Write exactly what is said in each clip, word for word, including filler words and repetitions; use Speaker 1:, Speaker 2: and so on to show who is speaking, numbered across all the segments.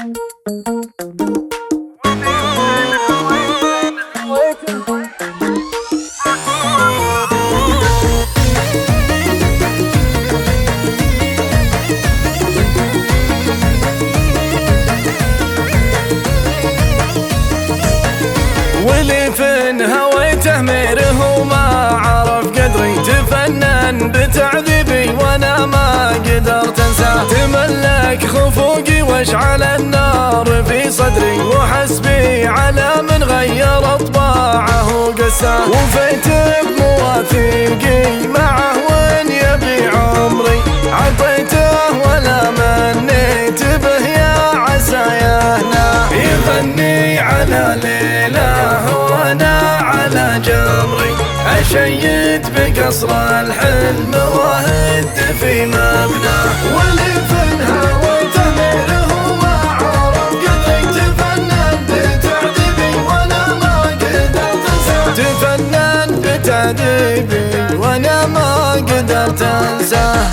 Speaker 1: واللي فين هويته ميره وما عرف قدري، تفنن بتعذيبي وانا ما قدرت انساه. تملك خفوقي واشعل النار في صدري، وحسبي على من غير اطباعه وقساه. وفيت بمواثيقي معه وان يبي عمري، عطيته ولا منيت به يا عسى يهناه. يغني على ليله وانا على جمري، اشيد بقصر الحلم واهد في مبناه. واللي في هويته ميره وما عرف قدري، تفنن بتعذيبي وانا ما قدرت انساه. تفنن بتعذيبي وانا ما قدرت انساه.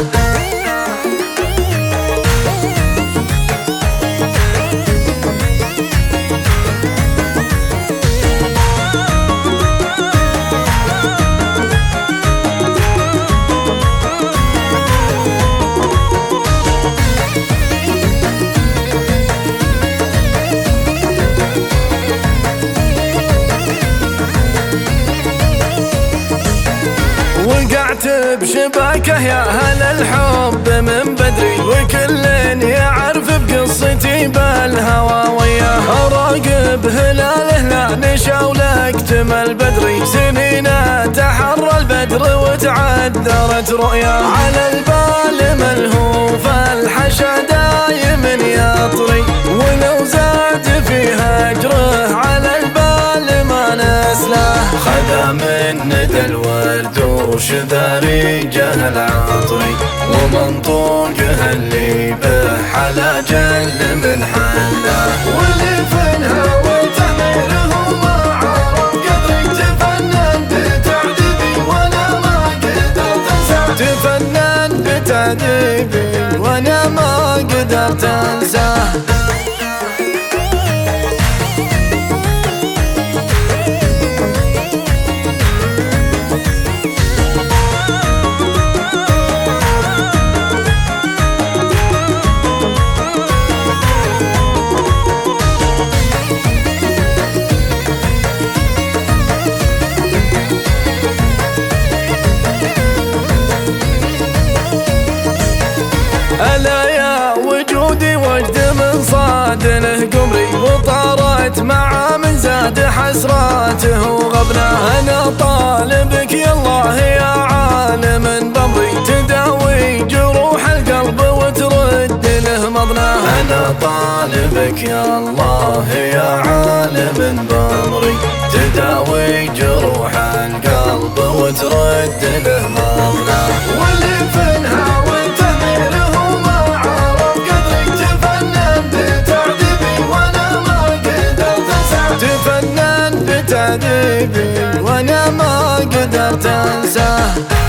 Speaker 1: وقعت بشباكه يا هل الحب من بدري، وكل يعرف بقصتي بالهوى وياه. اراقب هلاله لا نشا ولا اكتمل بدري، سنين تحرى البدر وتعذرت رؤياه. على البال ملهوف الحشا دايم يطري، ولو زاد في هجره على البال ما نسلاه. خذا من ندى الورد وشذاريجه العطري، ومنطوقه اللي به حلا جل من حلاه. واللي في هويته ميره وما عرف قدري، تفنن بتعذيبي وانا ما قدرت انساه. تفنن بتعذيبي وانا ما قدرت انساه. ألا يا وجودي وجد من صادنه قمري، وطارت معه من زاد حسراته وغبناه. أنا طالبك يا الله يا عالم بأمري، تداوي جروح القلب وترد له مضناه. أنا طالبك يا الله يا عالم بأمري، تداوي جروح القلب وترد له مضناه. واللي في هويته ميره وما عرف قدري، تفنن بتعذيبي وانا ما قدرت انساه. تفنن بتعذيبي وانا ما قدرت انساه.